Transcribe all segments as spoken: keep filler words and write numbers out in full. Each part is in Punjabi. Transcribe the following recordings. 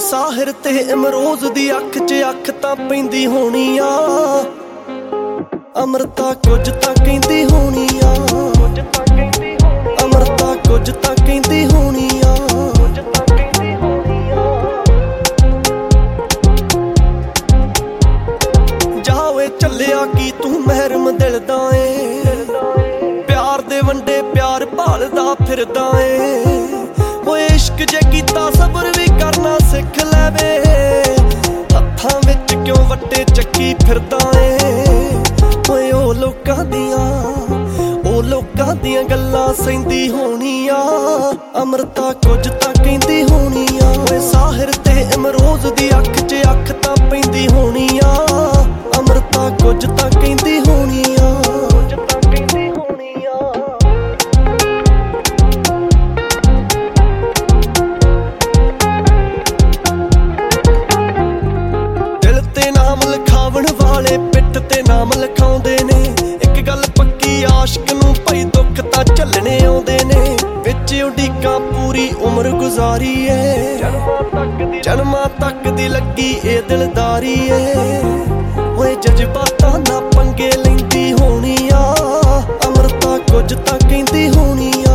ਸਾਹਿਰ ਤੇ ਇਮਰੋਜ਼ ਦੀ ਅੱਖ 'ਚ ਅੱਖ ਤਾਂ ਪੈਂਦੀ ਹੋਣੀ ਆ। ਅਮਰਤਾ ਕੁਝ ਤਾਂ ਕਹਿੰਦੀ ਹੋਣੀ ਆ, ਅਮਰਤਾ ਕੁਝ ਤਾਂ ਕਹਿੰਦੀ ਹੋਣੀ ਆ। ਜਾ ਓਏ ਚੱਲਿਆ ਕੀ ਤੂੰ ਮਹਿਰਮ ਦਿਲ ਦਾ ਏ, ਪਿਆਰ ਦੇ ਵੰਡੇ ਪਿਆਰ ਭਾਲਦਾ ਫਿਰਦਾ ਏ। ਓਏ ਇਸ਼ਕ ਜੇ ਕੀਤਾ ਸਬਰ ਵੀ ਕਰਨਾ ਸਿੱਖ ਲੈਵੇ, ਹੱਥਾਂ ਵਿੱਚ ਕਿਉਂ ਵੱਟੇ ਚੱਕੀ ਫਿਰਦਾ ਏ। ਓਏ ਉਹ ਲੋਕਾਂ ਦੀਆਂ ਉਹ ਲੋਕਾਂ ਦੀਆਂ ਗੱਲਾਂ ਸਹਿੰਦੀ ਹੋਣੀ ਆ। ਅਮਰਤਾ ਕੁਝ ਤਾਂ ਕਹਿੰਦੀ ਹੋਣੀ ਆ। ਓਏ ਸਾਹਿਰ ਤੇ ਇਮਰੋਜ਼ ਦੀ ਅੱਖ 'ਚ ਅੱਖ ਤਾਂ ਪੈਂਦੀ ਹੋਣੀ ਆ। ਅਮਰਤਾ ਕੁਝ ਤਾਂ ਕਹਿੰਦੀ ਹੋਣੀ ਆ। ਲਿਖਾਵਣ ਵਾਲੇ ਪਿੱਠ ਤੇ ਨਾਮ ਲਿਖਾਉਂਦੇ ਨੇ, ਇੱਕ ਗੱਲ ਪੱਕੀ ਆਸ਼ਕ ਨੂੰ ਭਾਈ ਦੁੱਖ ਤਾਂ ਝੱਲਣੇ ਆਉਂਦੇ ਨੇ। ਵਿੱਚ ਉਡੀਕਾਂ ਪੂਰੀ ਉਮਰ ਗੁਜ਼ਾਰੀ ਏ, ਜਨਮਾਂ ਤੱਕ ਦੀ ਲੱਗੀ ਇਹ ਦਿਲਦਾਰੀ ਏ। ਓਏ ਜਜ਼ਬਾਤਾਂ ਨਾਲ ਪੰਗੇ ਲੈਂਦੀ ਹੋਣੀ ਆ। ਅਮਰਤਾ ਕੁਝ ਤਾਂ ਕਹਿੰਦੀ ਹੋਣੀ ਆ।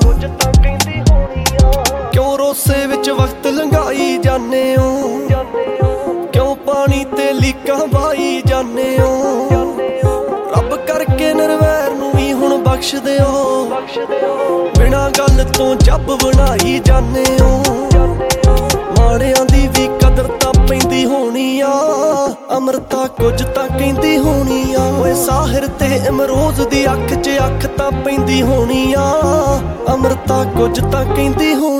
ਕਿਉਂ ਰੋਸੇ ਵਿੱਚ ਵਕਤ ਲੰਘਾਈ ਜਾਂਦੇ ਓ, ਕਿਉਂ ਪਾਣੀ ਤੇ ਲੀਕਾਂ ਵਾਈ ਜਾਂਦੇ ਓ। ਰੱਬ ਕਰਕੇ ਨਿਰਵੈਰ ਨੂੰ ਵੀ ਹੁਣ ਬਖਸ਼ ਦਿਓ, ਬਿਨਾਂ ਗੱਲ ਤੋਂ ਜੱਬ ਬਣਾਈ ਜਾਂਦੇ ਓ। ਮਾੜਿਆਂ ਦੀ ਵੀ ਕਦਰ ਤਾਂ ਪੈਂਦੀ ਹੋਣੀ ਆ। ਅਮਰਤਾ ਕੁਝ ਤਾਂ ਕਹਿੰਦੀ ਹੋਣੀ ਆ। ਓਏ ਸਾਹਿਰ ਤੇ ਇਮਰੋਜ਼ ਦੀ ਅੱਖ 'ਚ ਅੱਖ ਤਾਂ ਪੈਂਦੀ ਹੋਣੀ ਆ। ਅਮਰਤਾ ਕੁਝ ਤਾਂ ਕਹਿੰਦੀ ਹੋਣੀ